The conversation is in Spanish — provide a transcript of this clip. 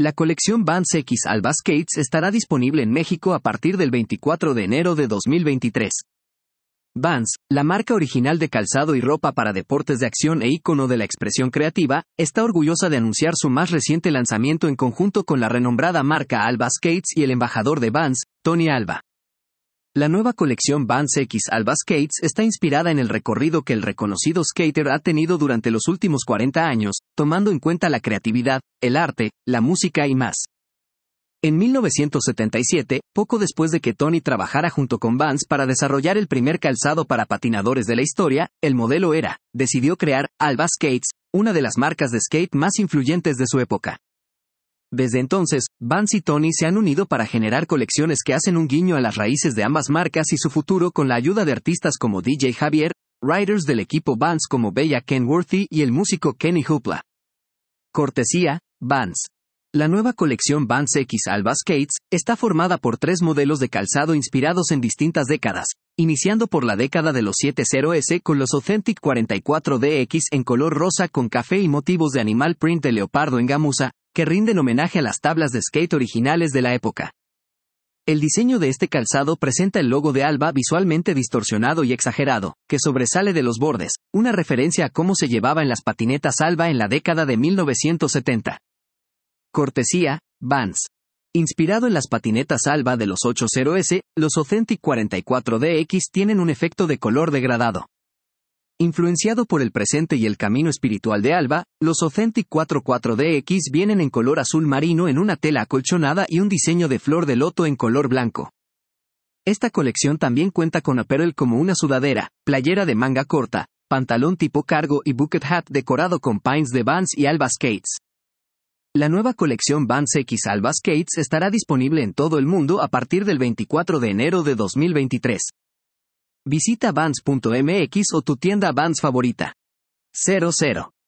La colección Vans X Alba Skates estará disponible en México a partir del 24 de enero de 2023. Vans, la marca original de calzado y ropa para deportes de acción e ícono de la expresión creativa, está orgullosa de anunciar su más reciente lanzamiento en conjunto con la renombrada marca Alba Skates y el embajador de Vans, Tony Alba. La nueva colección Vans X Alba Skates está inspirada en el recorrido que el reconocido skater ha tenido durante los últimos 40 años, tomando en cuenta la creatividad, el arte, la música y más. En 1977, poco después de que Tony trabajara junto con Vans para desarrollar el primer calzado para patinadores de la historia, el modelo decidió crear Alba Skates, una de las marcas de skate más influyentes de su época. Desde entonces, Vans y Tony se han unido para generar colecciones que hacen un guiño a las raíces de ambas marcas y su futuro con la ayuda de artistas como DJ Javier, riders del equipo Vans como Bella Kenworthy y el músico Kenny Hoopla. Cortesía, Vans. La nueva colección Vans X Alba Skates está formada por 3 modelos de calzado inspirados en distintas décadas, iniciando por la década de los 70s con los Authentic 44DX en color rosa con café y motivos de animal print de leopardo en gamuza, que rinden homenaje a las tablas de skate originales de la época. El diseño de este calzado presenta el logo de Alba visualmente distorsionado y exagerado, que sobresale de los bordes, una referencia a cómo se llevaba en las patinetas Alba en la década de 1970. Cortesía, Vans. Inspirado en las patinetas Alba de los 80s, los Authentic 44DX tienen un efecto de color degradado. Influenciado por el presente y el camino espiritual de Alba, los Authentic 44DX vienen en color azul marino en una tela acolchonada y un diseño de flor de loto en color blanco. Esta colección también cuenta con apparel como una sudadera, playera de manga corta, pantalón tipo cargo y bucket hat decorado con pines de Vans y Alba Skates. La nueva colección Vans X Alba Skates estará disponible en todo el mundo a partir del 24 de enero de 2023. Visita Vans.mx o tu tienda Vans favorita. 00